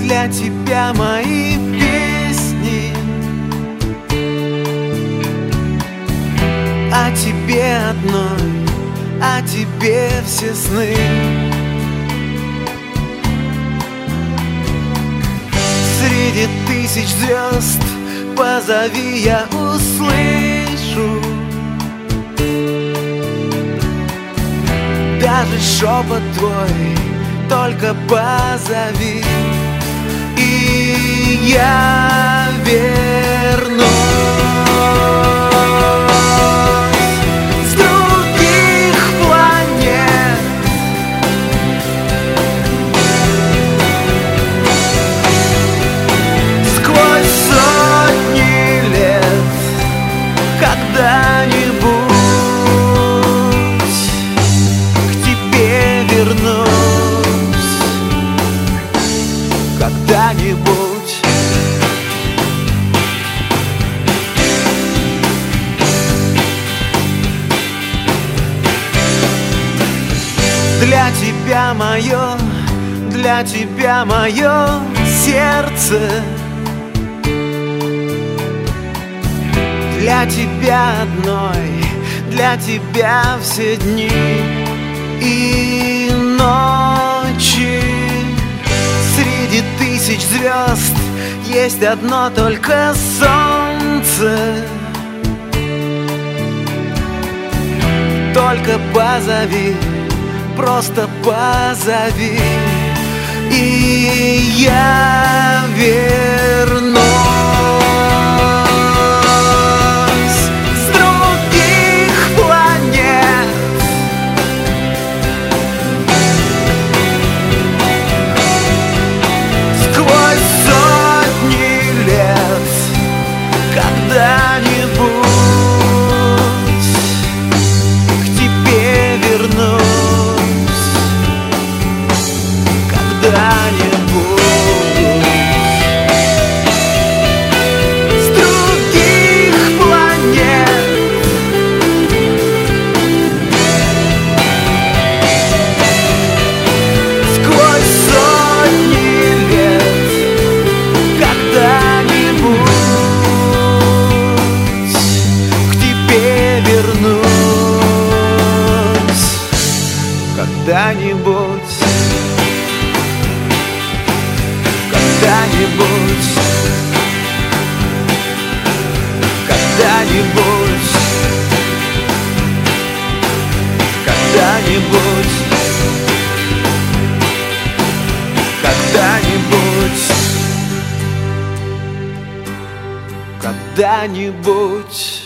для тебя мои песни, о тебе одной, о тебе все сны. Среди тысяч звезд позови, я услышу. Даже шепот твой, только позови, и я вернусь. С других планет сквозь сотни лет когда-нибудь к тебе вернусь. Когда-нибудь. Для тебя мое сердце, для тебя одной, для тебя все дни и ночи. Среди тысяч звезд есть одно только солнце. Только позови, просто позови, и я вернусь. С других планет сквозь сотни лет когда-нибудь к тебе вернусь. Когда-нибудь. С других планет сквозь сотни лет когда-нибудь к тебе вернусь. Когда-нибудь. Когда-нибудь, когда-нибудь, когда-нибудь, когда-нибудь, когда-нибудь.